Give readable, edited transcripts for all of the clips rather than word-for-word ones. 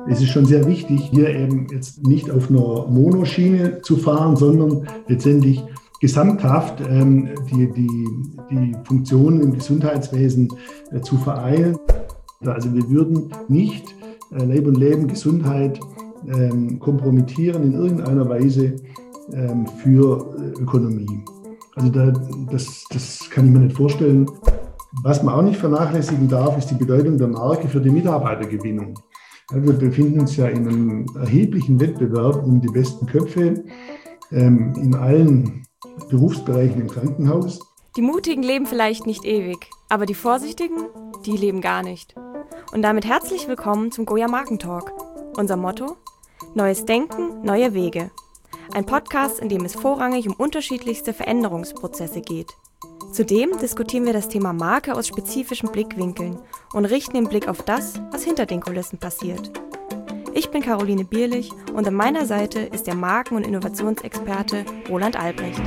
Es ist schon sehr wichtig, hier eben jetzt nicht auf einer Monoschiene zu fahren, sondern letztendlich gesamthaft die Funktionen im Gesundheitswesen zu vereinen. Also wir würden nicht Leib und Leben, Gesundheit kompromittieren in irgendeiner Weise für Ökonomie. Also das kann ich mir nicht vorstellen. Was man auch nicht vernachlässigen darf, ist die Bedeutung der Marke für die Mitarbeitergewinnung. Wir befinden uns ja in einem erheblichen Wettbewerb um die besten Köpfe in allen Berufsbereichen im Krankenhaus. Die Mutigen leben vielleicht nicht ewig, aber die Vorsichtigen, die leben gar nicht. Und damit herzlich willkommen zum Goya Markentalk. Unser Motto: Neues Denken, neue Wege. Ein Podcast, in dem es vorrangig um unterschiedlichste Veränderungsprozesse geht. Zudem diskutieren wir das Thema Marke aus spezifischen Blickwinkeln und richten den Blick auf das, was hinter den Kulissen passiert. Ich bin Caroline Bierlich und an meiner Seite ist der Marken- und Innovationsexperte Roland Albrecht.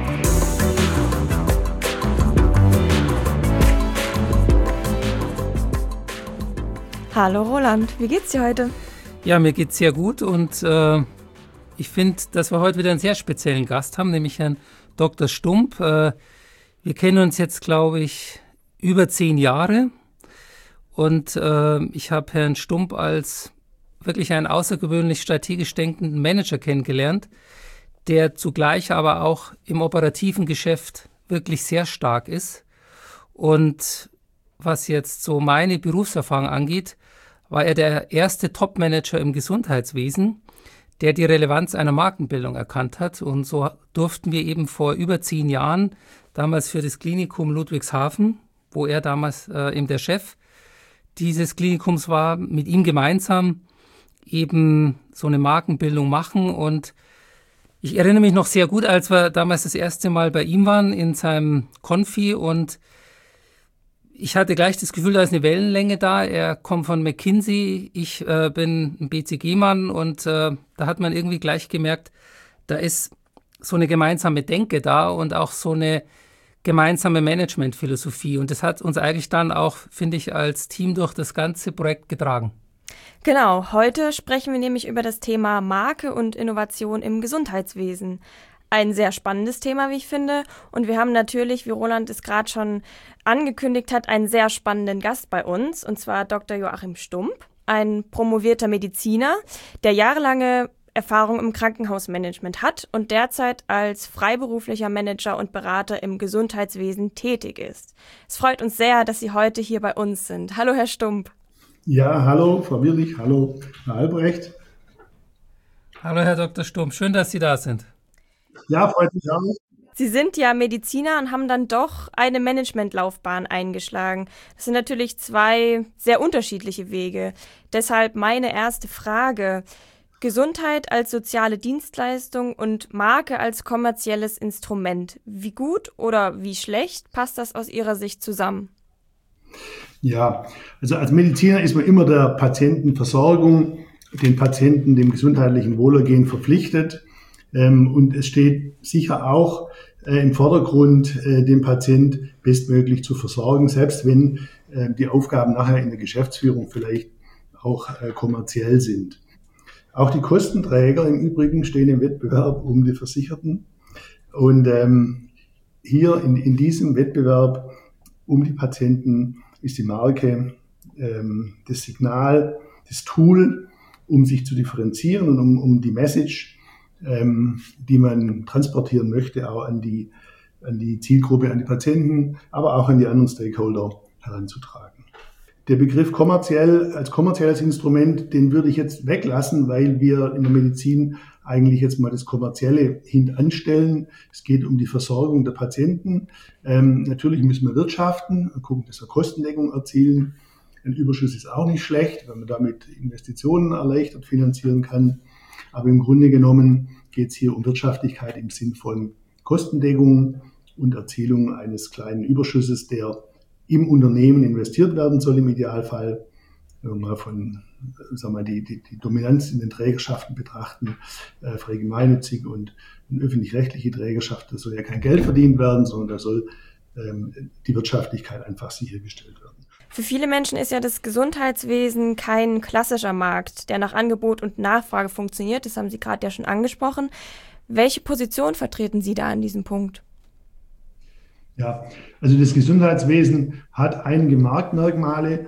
Hallo Roland, wie geht's dir heute? Ja, mir geht's sehr gut und ich finde, dass wir heute wieder einen sehr speziellen Gast haben, nämlich Herrn Dr. Stump. Wir kennen uns jetzt, glaube ich, über 10 Jahre und ich habe Herrn Stump als wirklich einen außergewöhnlich strategisch denkenden Manager kennengelernt, der zugleich aber auch im operativen Geschäft wirklich sehr stark ist. Und was jetzt so meine Berufserfahrung angeht, war er der erste Top-Manager im Gesundheitswesen, der die Relevanz einer Markenbildung erkannt hat. Und so durften wir eben vor über 10 Jahren, damals für das Klinikum Ludwigshafen, wo er damals eben der Chef dieses Klinikums war, mit ihm gemeinsam eben so eine Markenbildung machen. Und ich erinnere mich noch sehr gut, als wir damals das erste Mal bei ihm waren in seinem Konfi, und ich hatte gleich das Gefühl, da ist eine Wellenlänge da. Er kommt von McKinsey, ich bin ein BCG-Mann, und da hat man irgendwie gleich gemerkt, da ist so eine gemeinsame Denke da und auch so eine gemeinsame Managementphilosophie. Und das hat uns eigentlich dann auch, finde ich, als Team durch das ganze Projekt getragen. Genau, heute sprechen wir nämlich über das Thema Marke und Innovation im Gesundheitswesen. Ein sehr spannendes Thema, wie ich finde. Und wir haben natürlich, wie Roland es gerade schon angekündigt hat, einen sehr spannenden Gast bei uns, und zwar Dr. Joachim Stump, ein promovierter Mediziner, der jahrelange Erfahrung im Krankenhausmanagement hat und derzeit als freiberuflicher Manager und Berater im Gesundheitswesen tätig ist. Es freut uns sehr, dass Sie heute hier bei uns sind. Hallo, Herr Stump. Ja, hallo, Frau Bierlich, hallo, Herr Albrecht. Hallo, Herr Dr. Stump, schön, dass Sie da sind. Ja, freut mich auch. Sie sind ja Mediziner und haben dann doch eine Managementlaufbahn eingeschlagen. Das sind natürlich 2 sehr unterschiedliche Wege. Deshalb meine erste Frage: Gesundheit als soziale Dienstleistung und Marke als kommerzielles Instrument. Wie gut oder wie schlecht passt das aus Ihrer Sicht zusammen? Ja, also als Mediziner ist man immer der Patientenversorgung, den Patienten, dem gesundheitlichen Wohlergehen verpflichtet. Und es steht sicher auch im Vordergrund, den Patient bestmöglich zu versorgen, selbst wenn die Aufgaben nachher in der Geschäftsführung vielleicht auch kommerziell sind. Auch die Kostenträger im Übrigen stehen im Wettbewerb um die Versicherten. Und hier in diesem Wettbewerb um die Patienten ist die Marke das Signal, das Tool, um sich zu differenzieren und um die Message, die man transportieren möchte, auch an die Zielgruppe, an die Patienten, aber auch an die anderen Stakeholder heranzutragen. Der Begriff kommerzielles Instrument, den würde ich jetzt weglassen, weil wir in der Medizin eigentlich jetzt mal das Kommerzielle hintanstellen. Es geht um die Versorgung der Patienten. Natürlich müssen wir wirtschaften, gucken, dass wir Kostendeckung erzielen. Ein Überschuss ist auch nicht schlecht, wenn man damit Investitionen erleichtert finanzieren kann. Aber im Grunde genommen geht es hier um Wirtschaftlichkeit im Sinn von Kostendeckung und Erzielung eines kleinen Überschusses, der im Unternehmen investiert werden soll im Idealfall. Wenn wir mal die Dominanz in den Trägerschaften betrachten, freigemeinnützig und öffentlich-rechtliche Trägerschaft, da soll ja kein Geld verdient werden, sondern da soll die Wirtschaftlichkeit einfach sichergestellt werden. Für viele Menschen ist ja das Gesundheitswesen kein klassischer Markt, der nach Angebot und Nachfrage funktioniert. Das haben Sie gerade ja schon angesprochen. Welche Position vertreten Sie da an diesem Punkt? Ja, also das Gesundheitswesen hat einige Marktmerkmale,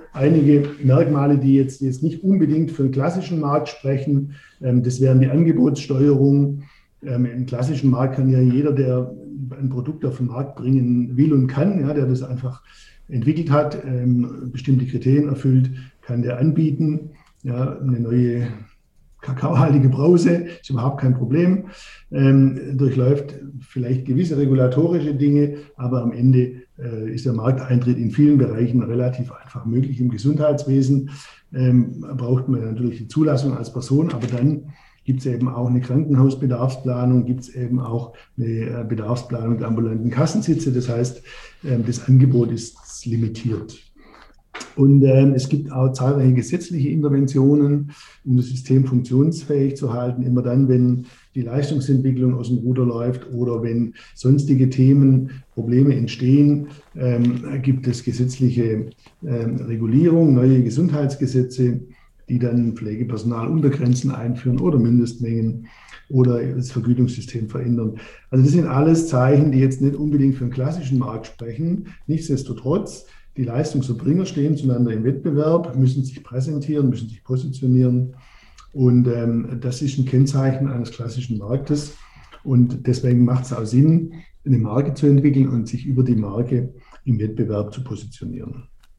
die jetzt nicht unbedingt für den klassischen Markt sprechen. Das wären die Angebotssteuerung. Im klassischen Markt kann ja jeder, der ein Produkt auf den Markt bringen will und kann, ja, der das einfach entwickelt hat, bestimmte Kriterien erfüllt, kann der anbieten. Ja, eine neue kakaohaltige Brause ist überhaupt kein Problem, durchläuft vielleicht gewisse regulatorische Dinge, aber am Ende ist der Markteintritt in vielen Bereichen relativ einfach möglich. Im Gesundheitswesen braucht man natürlich die Zulassung als Person, aber dann gibt es eben auch eine Krankenhausbedarfsplanung, gibt es eben auch eine Bedarfsplanung der ambulanten Kassensitze. Das heißt, das Angebot ist limitiert. Und es gibt auch zahlreiche gesetzliche Interventionen, um das System funktionsfähig zu halten. Immer dann, wenn die Leistungsentwicklung aus dem Ruder läuft oder wenn sonstige Themen, Probleme entstehen, gibt es gesetzliche Regulierung, neue Gesundheitsgesetze, die dann Pflegepersonaluntergrenzen einführen oder Mindestmengen oder das Vergütungssystem verändern. Also das sind alles Zeichen, die jetzt nicht unbedingt für den klassischen Markt sprechen. Nichtsdestotrotz, die Leistungserbringer stehen zueinander im Wettbewerb, müssen sich präsentieren, müssen sich positionieren. Und das ist ein Kennzeichen eines klassischen Marktes. Und deswegen macht es auch Sinn, eine Marke zu entwickeln und sich über die Marke im Wettbewerb zu positionieren.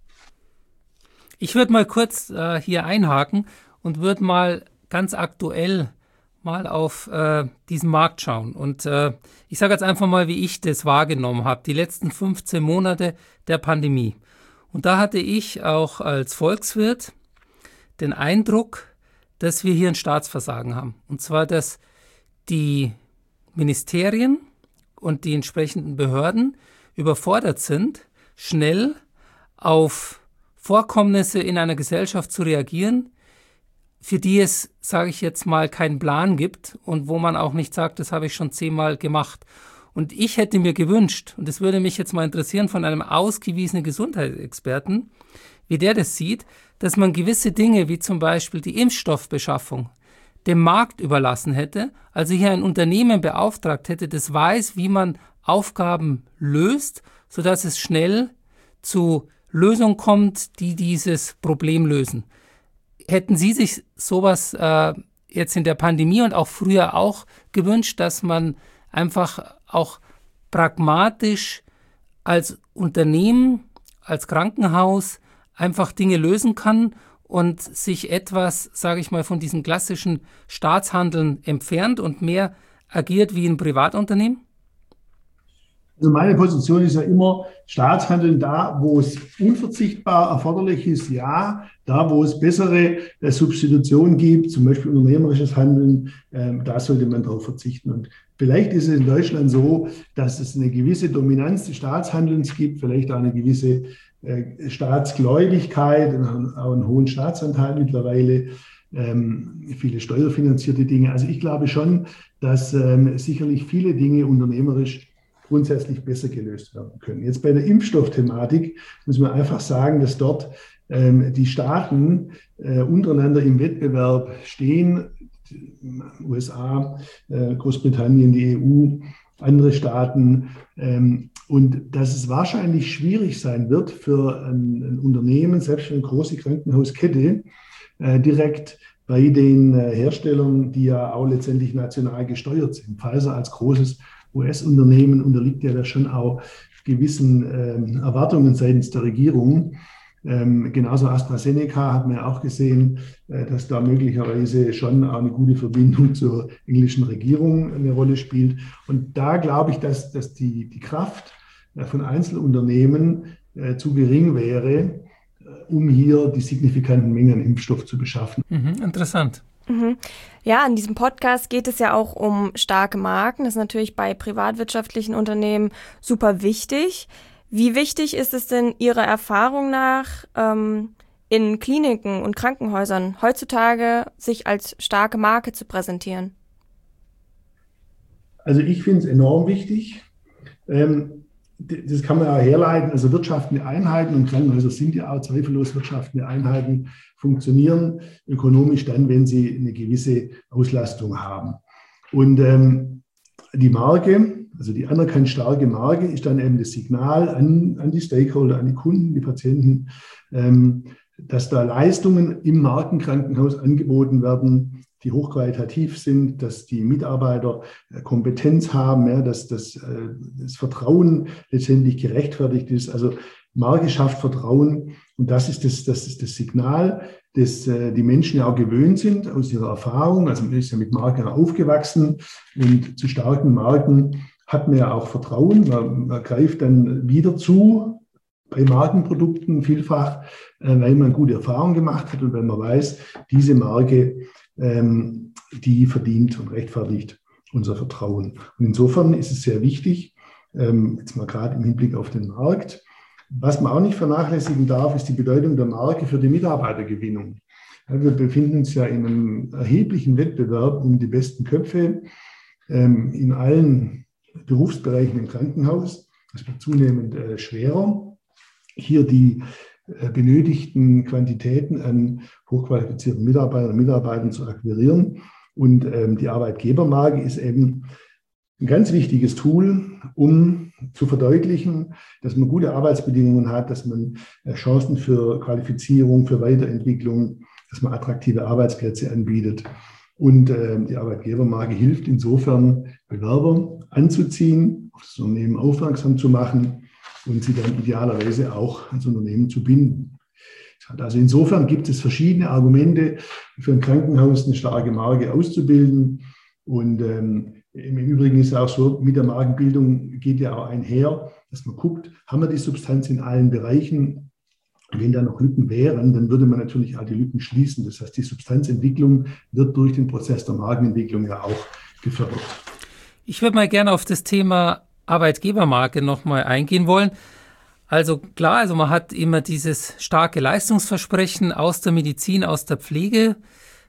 Ich würde mal kurz hier einhaken und würde mal ganz aktuell mal auf diesen Markt schauen. Und ich sage jetzt einfach mal, wie ich das wahrgenommen habe, die letzten 15 Monate der Pandemie. Und da hatte ich auch als Volkswirt den Eindruck, dass wir hier ein Staatsversagen haben. Und zwar, dass die Ministerien und die entsprechenden Behörden überfordert sind, schnell auf Vorkommnisse in einer Gesellschaft zu reagieren, für die es, sage ich jetzt mal, keinen Plan gibt und wo man auch nicht sagt, das habe ich schon 10-mal gemacht. Und ich hätte mir gewünscht, und das würde mich jetzt mal interessieren von einem ausgewiesenen Gesundheitsexperten, wie der das sieht, dass man gewisse Dinge, wie zum Beispiel die Impfstoffbeschaffung, dem Markt überlassen hätte, also hier ein Unternehmen beauftragt hätte, das weiß, wie man Aufgaben löst, sodass es schnell zu Lösungen kommt, die dieses Problem lösen. Hätten Sie sich sowas jetzt in der Pandemie und auch früher auch gewünscht, dass man einfach auch pragmatisch als Unternehmen, als Krankenhaus einfach Dinge lösen kann und sich etwas, sage ich mal, von diesem klassischen Staatshandeln entfernt und mehr agiert wie ein Privatunternehmen? Also meine Position ist ja immer, Staatshandeln da, wo es unverzichtbar erforderlich ist, ja. Da, wo es bessere Substitution gibt, zum Beispiel unternehmerisches Handeln, da sollte man darauf verzichten. Und vielleicht ist es in Deutschland so, dass es eine gewisse Dominanz des Staatshandelns gibt, vielleicht auch eine gewisse Staatsgläubigkeit, auch einen hohen Staatsanteil mittlerweile, viele steuerfinanzierte Dinge. Also ich glaube schon, dass sicherlich viele Dinge unternehmerisch grundsätzlich besser gelöst werden können. Jetzt bei der Impfstoffthematik muss man einfach sagen, dass dort die Staaten untereinander im Wettbewerb stehen, USA, Großbritannien, die EU, andere Staaten, und dass es wahrscheinlich schwierig sein wird für ein Unternehmen, selbst für eine große Krankenhauskette, direkt bei den Herstellern, die ja auch letztendlich national gesteuert sind. Pfizer als großes US-Unternehmen unterliegt ja da schon auch gewissen Erwartungen seitens der Regierung. Genauso AstraZeneca hat man ja auch gesehen, dass da möglicherweise schon auch eine gute Verbindung zur englischen Regierung eine Rolle spielt. Und da glaube ich, dass die Kraft von Einzelunternehmen zu gering wäre, um hier die signifikanten Mengen an Impfstoff zu beschaffen. Interessant. Ja, in diesem Podcast geht es ja auch um starke Marken. Das ist natürlich bei privatwirtschaftlichen Unternehmen super wichtig. Wie wichtig ist es denn Ihrer Erfahrung nach in Kliniken und Krankenhäusern heutzutage, sich als starke Marke zu präsentieren? Also ich finde es enorm wichtig. das kann man ja herleiten, also wirtschaftende Einheiten und Krankenhäuser sind ja auch zweifellos wirtschaftende Einheiten, funktionieren ökonomisch dann, wenn sie eine gewisse Auslastung haben. Und die Marke, also die anerkannt starke Marke, ist dann eben das Signal an die Stakeholder, an die Kunden, die Patienten, dass da Leistungen im Markenkrankenhaus angeboten werden, die hochqualitativ sind, dass die Mitarbeiter Kompetenz haben, ja, dass das Vertrauen letztendlich gerechtfertigt ist. Also Marke schafft Vertrauen und das ist das Signal, das die Menschen ja auch gewöhnt sind aus ihrer Erfahrung. Also man ist ja mit Marken aufgewachsen und zu starken Marken hat man ja auch Vertrauen. Man greift dann wieder zu bei Markenprodukten vielfach, weil man gute Erfahrungen gemacht hat und weil man weiß, diese Marke, die verdient und rechtfertigt unser Vertrauen. Und insofern ist es sehr wichtig, jetzt mal gerade im Hinblick auf den Markt. Was man auch nicht vernachlässigen darf, ist die Bedeutung der Marke für die Mitarbeitergewinnung. Ja, wir befinden uns ja in einem erheblichen Wettbewerb um die besten Köpfe in allen Berufsbereichen im Krankenhaus. Das wird zunehmend schwerer, hier die benötigten Quantitäten an hochqualifizierten Mitarbeitern und Mitarbeitern zu akquirieren. Und die Arbeitgebermarke ist eben ein ganz wichtiges Tool, um zu verdeutlichen, dass man gute Arbeitsbedingungen hat, dass man Chancen für Qualifizierung, für Weiterentwicklung, dass man attraktive Arbeitsplätze anbietet. Und die Arbeitgebermarke hilft insofern, Bewerber anzuziehen, auf das Unternehmen aufmerksam zu machen und sie dann idealerweise auch ans Unternehmen zu binden. Also insofern gibt es verschiedene Argumente für ein Krankenhaus, eine starke Marke auszubilden. Und im Übrigen ist es auch so, mit der Markenbildung geht ja auch einher, dass man guckt, haben wir die Substanz in allen Bereichen? Wenn da noch Lücken wären, dann würde man natürlich auch die Lücken schließen. Das heißt, die Substanzentwicklung wird durch den Prozess der Markenentwicklung ja auch gefördert. Ich würde mal gerne auf das Thema Arbeitgebermarke nochmal eingehen wollen. Also klar, also man hat immer dieses starke Leistungsversprechen aus der Medizin, aus der Pflege,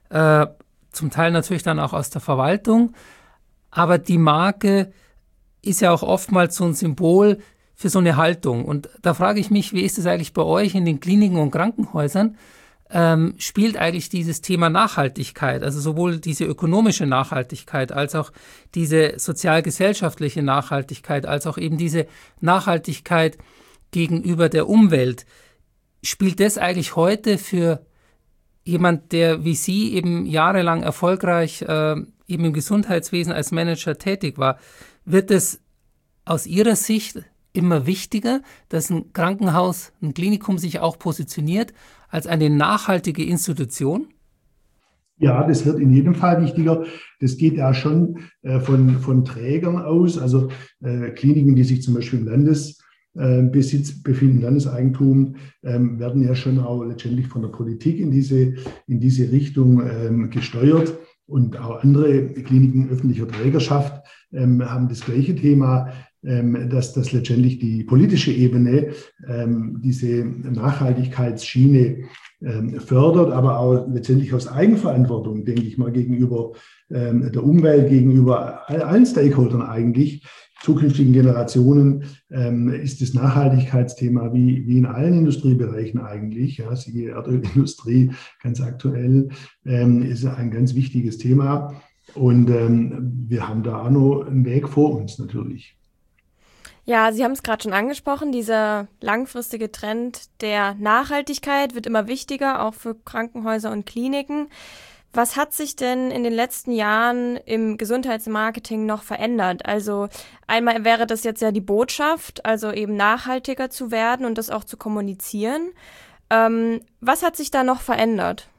zum Teil natürlich dann auch aus der Verwaltung. Aber die Marke ist ja auch oftmals so ein Symbol für so eine Haltung. Und da frage ich mich, wie ist es eigentlich bei euch in den Kliniken und Krankenhäusern? Spielt eigentlich dieses Thema Nachhaltigkeit, also sowohl diese ökonomische Nachhaltigkeit als auch diese sozial-gesellschaftliche Nachhaltigkeit, als auch eben diese Nachhaltigkeit gegenüber der Umwelt, spielt das eigentlich heute für jemand, der wie Sie eben jahrelang erfolgreich eben im Gesundheitswesen als Manager tätig war, wird es aus Ihrer Sicht immer wichtiger, dass ein Krankenhaus, ein Klinikum sich auch positioniert als eine nachhaltige Institution? Ja, das wird in jedem Fall wichtiger. Das geht ja schon von Trägern aus, also Kliniken, die sich zum Beispiel im Landesbesitz befinden, Landeseigentum, werden ja schon auch letztendlich von der Politik in diese Richtung gesteuert. Und auch andere Kliniken öffentlicher Trägerschaft haben das gleiche Thema, dass letztendlich die politische Ebene diese Nachhaltigkeitsschiene fördert, aber auch letztendlich aus Eigenverantwortung, denke ich mal, gegenüber der Umwelt, gegenüber allen Stakeholdern eigentlich, zukünftigen Generationen, ist das Nachhaltigkeitsthema wie in allen Industriebereichen eigentlich, ja, siehe Erdölindustrie ganz aktuell, ist ein ganz wichtiges Thema. Und wir haben da auch noch einen Weg vor uns natürlich. Ja, Sie haben es gerade schon angesprochen, dieser langfristige Trend der Nachhaltigkeit wird immer wichtiger, auch für Krankenhäuser und Kliniken. Was hat sich denn in den letzten Jahren im Gesundheitsmarketing noch verändert? Also einmal wäre das jetzt ja die Botschaft, also eben nachhaltiger zu werden und das auch zu kommunizieren. Was hat sich da noch verändert?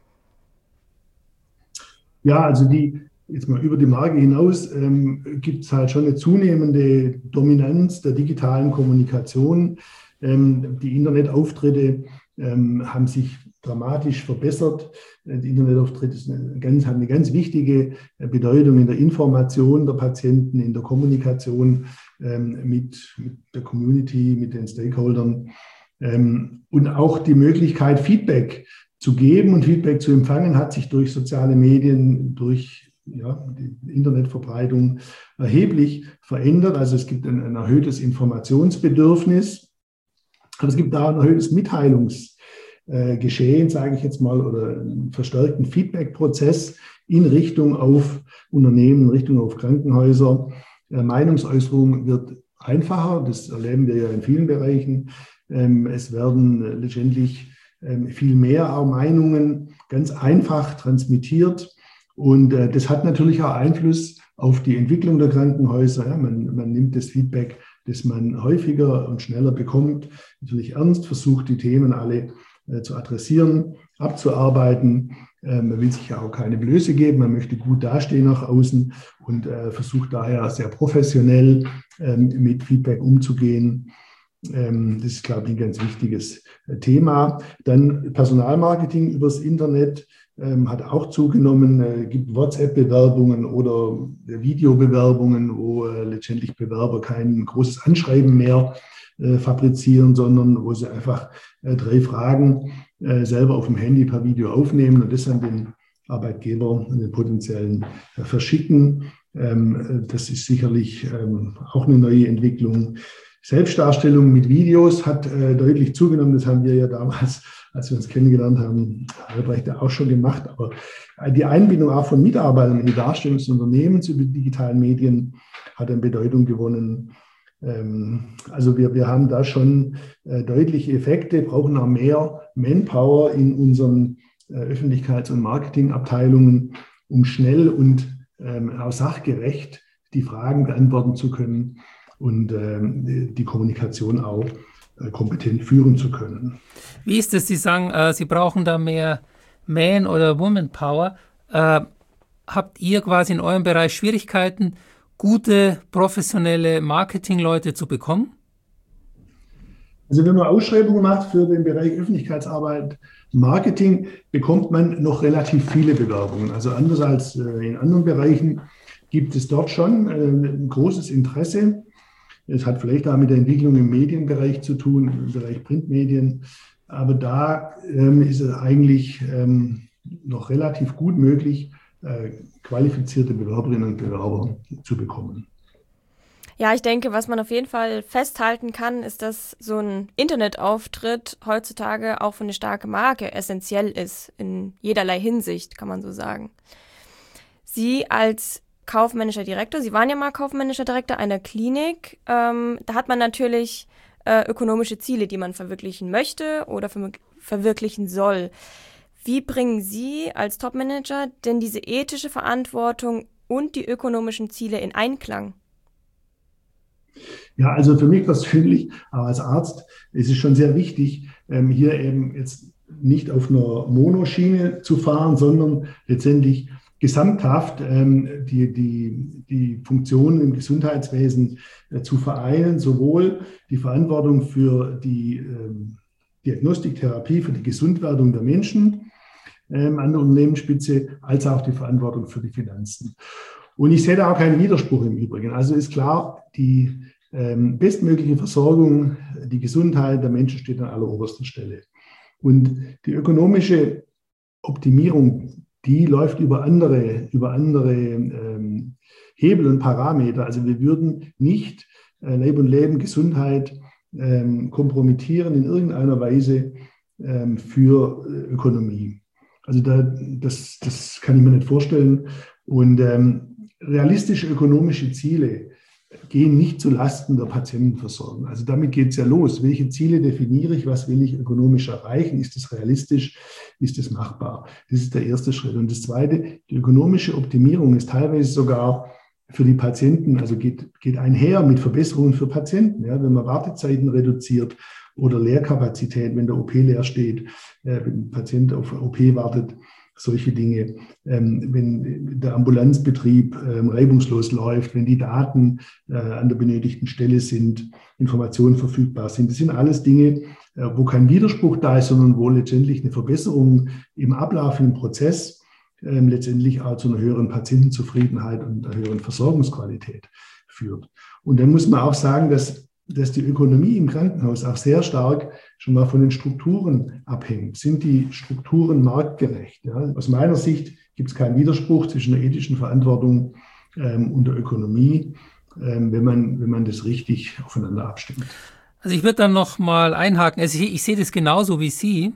Ja, also jetzt mal über die Marke hinaus gibt es halt schon eine zunehmende Dominanz der digitalen Kommunikation. Die Internetauftritte haben sich dramatisch verbessert. Die Internetauftritte haben eine ganz wichtige Bedeutung in der Information der Patienten, in der Kommunikation mit der Community, mit den Stakeholdern und auch die Möglichkeit, Feedback zu geben und Feedback zu empfangen, hat sich durch soziale Medien, durch die Internetverbreitung erheblich verändert. Also es gibt ein erhöhtes Informationsbedürfnis, aber es gibt auch ein erhöhtes Mitteilungsgeschehen, sage ich jetzt mal, oder einen verstärkten Feedback-Prozess in Richtung auf Unternehmen, in Richtung auf Krankenhäuser. Meinungsäußerung wird einfacher, das erleben wir ja in vielen Bereichen. Es werden letztendlich viel mehr auch Meinungen ganz einfach transmittiert. Und das hat natürlich auch Einfluss auf die Entwicklung der Krankenhäuser. Ja, man nimmt das Feedback, das man häufiger und schneller bekommt, natürlich ernst, versucht die Themen alle zu adressieren, abzuarbeiten. Man will sich ja auch keine Blöße geben, man möchte gut dastehen nach außen und versucht daher sehr professionell mit Feedback umzugehen. Das ist, glaube ich, ein ganz wichtiges Thema. Dann Personalmarketing übers Internet hat auch zugenommen. Gibt WhatsApp-Bewerbungen oder Videobewerbungen, wo letztendlich Bewerber kein großes Anschreiben mehr fabrizieren, sondern wo sie einfach 3 Fragen selber auf dem Handy per Video aufnehmen und das an den Arbeitgeber und den potenziellen verschicken. Das ist sicherlich auch eine neue Entwicklung. Selbstdarstellung mit Videos hat deutlich zugenommen. Das haben wir ja damals, als wir uns kennengelernt haben, Albrecht auch schon gemacht. Aber die Einbindung auch von Mitarbeitern in die Darstellung des Unternehmens über die digitalen Medien hat an Bedeutung gewonnen. Also wir haben da schon deutliche Effekte, brauchen auch mehr Manpower in unseren Öffentlichkeits- und Marketingabteilungen, um schnell und auch sachgerecht die Fragen beantworten zu können und die Kommunikation auch kompetent führen zu können. Wie ist es? Sie sagen, Sie brauchen da mehr Man- oder Woman-Power. Habt ihr quasi in eurem Bereich Schwierigkeiten, gute, professionelle Marketingleute zu bekommen? Also wenn man Ausschreibungen macht für den Bereich Öffentlichkeitsarbeit, Marketing, bekommt man noch relativ viele Bewerbungen. Also anders als in anderen Bereichen gibt es dort schon ein großes Interesse. Es hat vielleicht auch mit der Entwicklung im Medienbereich zu tun, im Bereich Printmedien. Aber da ist es eigentlich noch relativ gut möglich, qualifizierte Bewerberinnen und Bewerber zu bekommen. Ja, ich denke, was man auf jeden Fall festhalten kann, ist, dass so ein Internetauftritt heutzutage auch für eine starke Marke essentiell ist, in jederlei Hinsicht, kann man so sagen. Sie als kaufmännischer Direktor, Sie waren ja mal kaufmännischer Direktor einer Klinik, da hat man natürlich ökonomische Ziele, die man verwirklichen möchte oder verwirklichen soll. Wie bringen Sie als Topmanager denn diese ethische Verantwortung und die ökonomischen Ziele in Einklang? Ja, also für mich persönlich, aber als Arzt, ist es schon sehr wichtig, hier eben jetzt nicht auf einer Monoschiene zu fahren, sondern letztendlich gesamthaft die Funktionen im Gesundheitswesen zu vereinen, sowohl die Verantwortung für die Diagnostiktherapie, für die Gesundwerdung der Menschen an der Unternehmensspitze, als auch die Verantwortung für die Finanzen. Und ich sehe da auch keinen Widerspruch im Übrigen. Also ist klar, die bestmögliche Versorgung, die Gesundheit der Menschen steht an alleroberster Stelle. Und die ökonomische Optimierung, die läuft über andere Hebel und Parameter. Also wir würden nicht Leib und Leben, Gesundheit kompromittieren in irgendeiner Weise für Ökonomie. Also das kann ich mir nicht vorstellen. Und realistische ökonomische Ziele gehen nicht zu Lasten der Patientenversorgung. Also damit geht es ja los. Welche Ziele definiere ich? Was will ich ökonomisch erreichen? Ist es realistisch? Ist es machbar? Das ist der erste Schritt. Und das zweite, die ökonomische Optimierung ist teilweise sogar für die Patienten, also geht einher mit Verbesserungen für Patienten. Ja, wenn man Wartezeiten reduziert oder Leerkapazität, wenn der OP leer steht, wenn ein Patient auf OP wartet, solche Dinge, wenn der Ambulanzbetrieb reibungslos läuft, wenn die Daten an der benötigten Stelle sind, Informationen verfügbar sind. Das sind alles Dinge, wo kein Widerspruch da ist, sondern wo letztendlich eine Verbesserung im Ablauf, im Prozess letztendlich auch zu einer höheren Patientenzufriedenheit und einer höheren Versorgungsqualität führt. Und dann muss man auch sagen, dass die Ökonomie im Krankenhaus auch sehr stark schon mal von den Strukturen abhängt. Sind die Strukturen marktgerecht? Ja? Aus meiner Sicht gibt es keinen Widerspruch zwischen der ethischen Verantwortung und der Ökonomie, wenn man das richtig aufeinander abstimmt. Also ich würde dann noch mal einhaken. Also ich sehe das genauso wie Sie,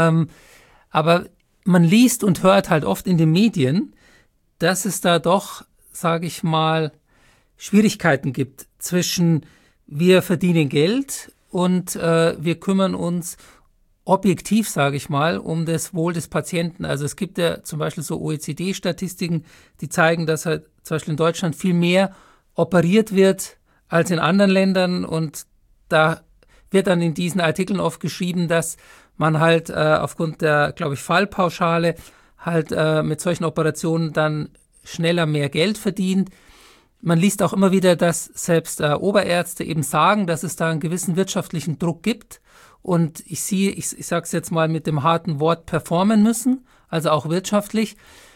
aber man liest und hört halt oft in den Medien, dass es da doch, sage ich mal, Schwierigkeiten gibt zwischen wir verdienen Geld und wir kümmern uns objektiv, sage ich mal, um das Wohl des Patienten. Also es gibt ja zum Beispiel so OECD-Statistiken, die zeigen, dass halt zum Beispiel in Deutschland viel mehr operiert wird als in anderen Ländern, und da wird dann in diesen Artikeln oft geschrieben, dass man halt aufgrund der, glaube ich, Fallpauschale halt mit solchen Operationen dann schneller mehr Geld verdient. Man liest auch immer wieder, dass selbst Oberärzte eben sagen, dass es da einen gewissen wirtschaftlichen Druck gibt. Und ich sage es jetzt mal mit dem harten Wort, performen müssen, also auch wirtschaftlich.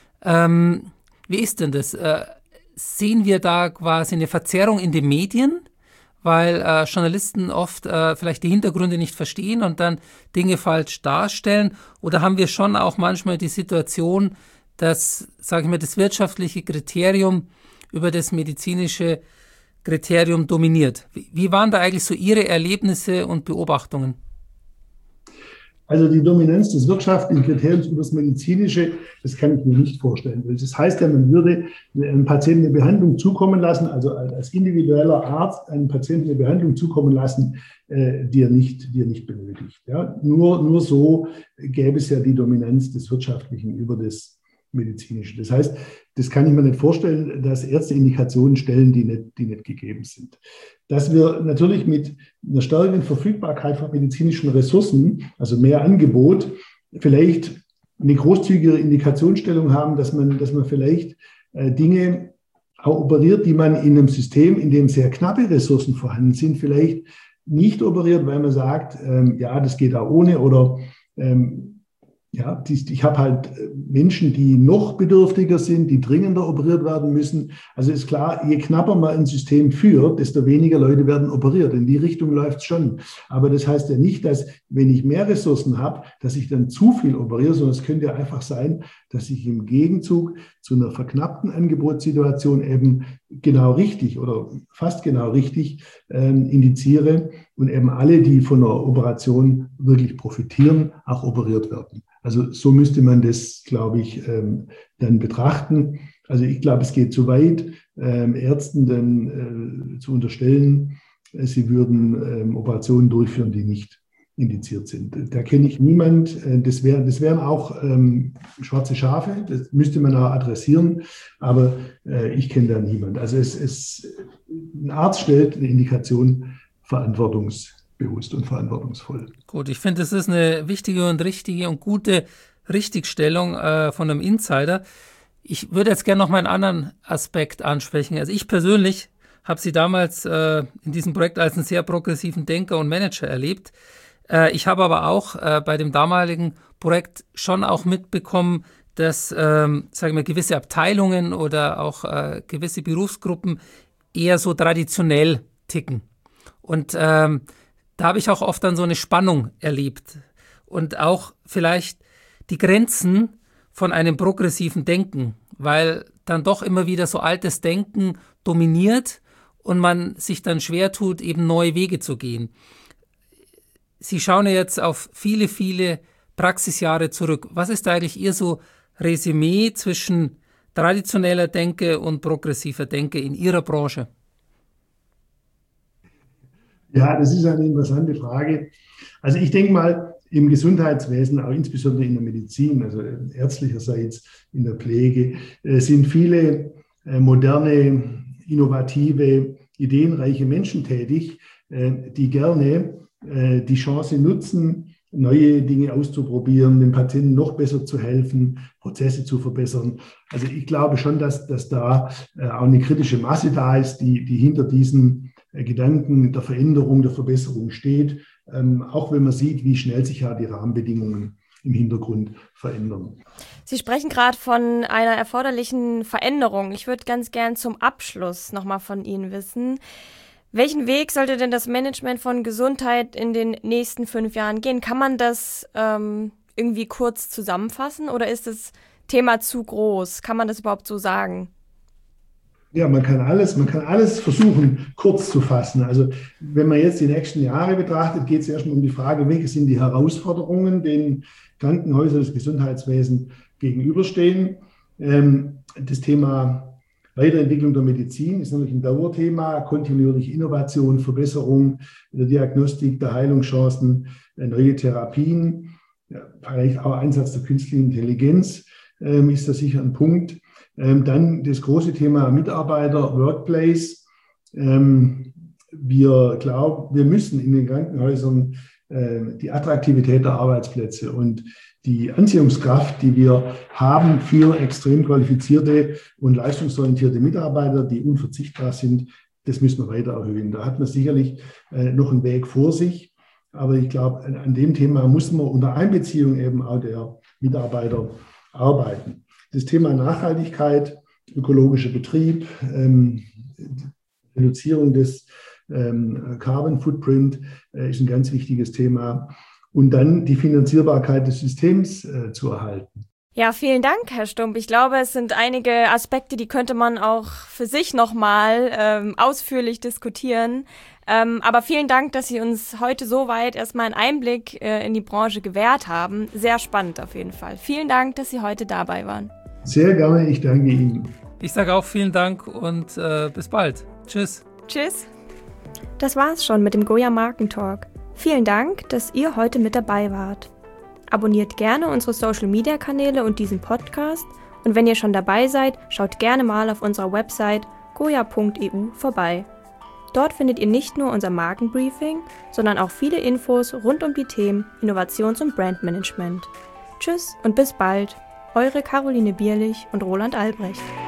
Wie ist denn das? Sehen wir da quasi eine Verzerrung in den Medien, weil Journalisten oft vielleicht die Hintergründe nicht verstehen und dann Dinge falsch darstellen? Oder haben wir schon auch manchmal die Situation, dass, sage ich mal, das wirtschaftliche Kriterium über das medizinische Kriterium dominiert? Wie waren da eigentlich so Ihre Erlebnisse und Beobachtungen? Also die Dominanz des wirtschaftlichen Kriteriums über das medizinische, das kann ich mir nicht vorstellen. Das heißt ja, man würde einem Patienten eine Behandlung zukommen lassen, also als individueller Arzt einem Patienten eine Behandlung zukommen lassen, die er nicht benötigt. Ja? Nur so gäbe es ja die Dominanz des Wirtschaftlichen über das Medizinische. Das heißt, das kann ich mir nicht vorstellen, dass Ärzte Indikationen stellen, die nicht gegeben sind. Dass wir natürlich mit einer stärkeren Verfügbarkeit von medizinischen Ressourcen, also mehr Angebot, vielleicht eine großzügigere Indikationsstellung haben, dass man vielleicht Dinge auch operiert, die man in einem System, in dem sehr knappe Ressourcen vorhanden sind, vielleicht nicht operiert, weil man sagt, ja, das geht auch ohne, oder ja, ich habe halt Menschen, die noch bedürftiger sind, die dringender operiert werden müssen. Also ist klar, je knapper man ein System führt, desto weniger Leute werden operiert. In die Richtung läuft es schon. Aber das heißt ja nicht, dass, wenn ich mehr Ressourcen habe, dass ich dann zu viel operiere, sondern es könnte ja einfach sein, dass ich im Gegenzug zu einer verknappten Angebotssituation eben genau richtig oder fast genau richtig indiziere und eben alle, die von einer Operation wirklich profitieren, auch operiert werden. Also so müsste man das, glaube ich, dann betrachten. Also ich glaube, es geht zu weit, Ärzten dann zu unterstellen, sie würden Operationen durchführen, die nicht indiziert sind. Da kenne ich niemand. Das wären auch schwarze Schafe, das müsste man auch adressieren, aber ich kenne da niemand. Also ein Arzt stellt eine Indikation verantwortungsbewusst und verantwortungsvoll. Gut, ich finde, das ist eine wichtige und richtige und gute Richtigstellung von einem Insider. Ich würde jetzt gerne noch mal einen anderen Aspekt ansprechen. Also ich persönlich habe Sie damals in diesem Projekt als einen sehr progressiven Denker und Manager erlebt. Ich habe aber auch bei dem damaligen Projekt schon auch mitbekommen, dass sagen wir, gewisse Abteilungen oder auch gewisse Berufsgruppen eher so traditionell ticken. Und da habe ich auch oft dann so eine Spannung erlebt und auch vielleicht die Grenzen von einem progressiven Denken, weil dann doch immer wieder so altes Denken dominiert und man sich dann schwer tut, eben neue Wege zu gehen. Sie schauen ja jetzt auf viele, viele Praxisjahre zurück. Was ist eigentlich Ihr so Resümee zwischen traditioneller Denke und progressiver Denke in Ihrer Branche? Ja, das ist eine interessante Frage. Also ich denke mal, im Gesundheitswesen, auch insbesondere in der Medizin, also ärztlicherseits in der Pflege, sind viele moderne, innovative, ideenreiche Menschen tätig, die gerne die Chance nutzen, neue Dinge auszuprobieren, den Patienten noch besser zu helfen, Prozesse zu verbessern. Also ich glaube schon, dass da auch eine kritische Masse da ist, die hinter diesen Gedanken der Veränderung, der Verbesserung steht, auch wenn man sieht, wie schnell sich ja die Rahmenbedingungen im Hintergrund verändern. Sie sprechen gerade von einer erforderlichen Veränderung. Ich würde ganz gern zum Abschluss nochmal von Ihnen wissen, welchen Weg sollte denn das Management von Gesundheit in den nächsten 5 Jahren gehen? Kann man das irgendwie kurz zusammenfassen oder ist es Thema zu groß? Kann man das überhaupt so sagen? Ja, man kann alles versuchen, kurz zu fassen. Also wenn man jetzt die nächsten Jahre betrachtet, geht es erstmal um die Frage, welche sind die Herausforderungen, denen Krankenhäuser, das Gesundheitswesen gegenüberstehen. Das Thema Weiterentwicklung der Medizin ist natürlich ein Dauerthema, kontinuierliche Innovation, Verbesserung der Diagnostik, der Heilungschancen, neue Therapien, vielleicht auch Einsatz der künstlichen Intelligenz ist da sicher ein Punkt. Dann das große Thema Mitarbeiter, Workplace. Wir müssen in den Krankenhäusern die Attraktivität der Arbeitsplätze und die Anziehungskraft, die wir haben für extrem qualifizierte und leistungsorientierte Mitarbeiter, die unverzichtbar sind, das müssen wir weiter erhöhen. Da hat man sicherlich noch einen Weg vor sich. Aber ich glaube, an dem Thema muss man unter Einbeziehung eben auch der Mitarbeiter arbeiten. Das Thema Nachhaltigkeit, ökologischer Betrieb, Reduzierung des Carbon Footprint ist ein ganz wichtiges Thema. Und dann die Finanzierbarkeit des Systems zu erhalten. Ja, vielen Dank, Herr Stump. Ich glaube, es sind einige Aspekte, die könnte man auch für sich nochmal ausführlich diskutieren. Aber vielen Dank, dass Sie uns heute so weit erstmal einen Einblick in die Branche gewährt haben. Sehr spannend auf jeden Fall. Vielen Dank, dass Sie heute dabei waren. Sehr gerne, ich danke Ihnen. Ich sage auch vielen Dank und bis bald. Tschüss. Tschüss. Das war's schon mit dem Goya Markentalk. Vielen Dank, dass ihr heute mit dabei wart. Abonniert gerne unsere Social-Media-Kanäle und diesen Podcast. Und wenn ihr schon dabei seid, schaut gerne mal auf unserer Website goya.eu vorbei. Dort findet ihr nicht nur unser Markenbriefing, sondern auch viele Infos rund um die Themen Innovations- und Brandmanagement. Tschüss und bis bald, eure Caroline Bierlich und Roland Albrecht.